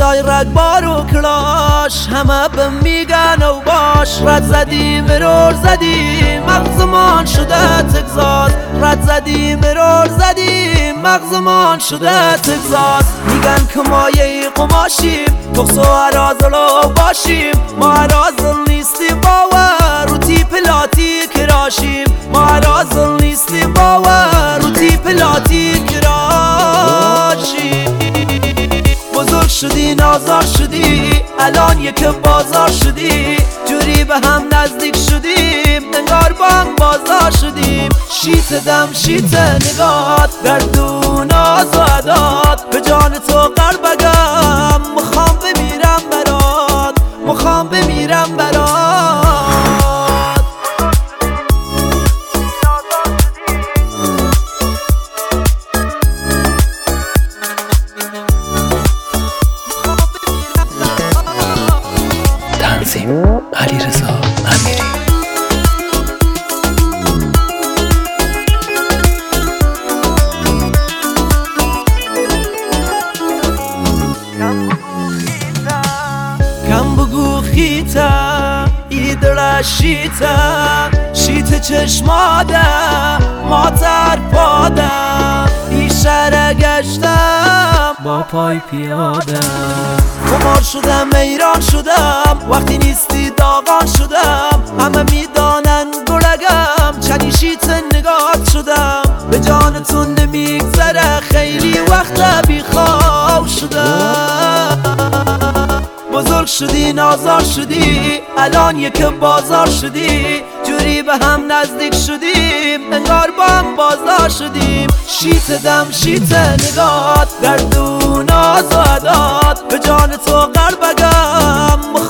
صدای رگبار و کلاش همه به میگن و باش. رد زدیم ارور زدیم مغزمان شده تگزاس. رد زدیم ارور زدیم مغزمان شده تگزاس. میگن که ما یه قماشیم تخص و عرازلو باشیم. ما عرازل نیستیم باور رو تیپ لاتی کراشیم. ما عرازل نیستیم باور رو تیپ لاتی کراشیم. بزرگ شدی نازار شدی الان یک بازار شدی. جوری به هم نزدیک شدیم انگار با هم بازار شدیم. شیت دم شیت نگات گردون آز و عداد. به جان تو قربگم مخوام بمیرم برات. مخوام بمیرم برات. تنظیم علیرضا امیری. کم بگو خیته ایدر شیته شیت چشماده ما تر پاده. بیشتر گشتم با پای پیاده. خمار شدم ایران شدم وقتی نیستی داغان شدم. همه میدانن گلگم چنی شیت نگات شدم. به جانتون نمیگذره خیلی وقت بیخواب شدم. بزرگ شدی نازار شدی الان یک بازار شدی. جوری به هم نزدیک شدیم انگار با هم بازار شدیم. شیت دم شیت نگات گردون آز و عداد. به جان تو قلبگم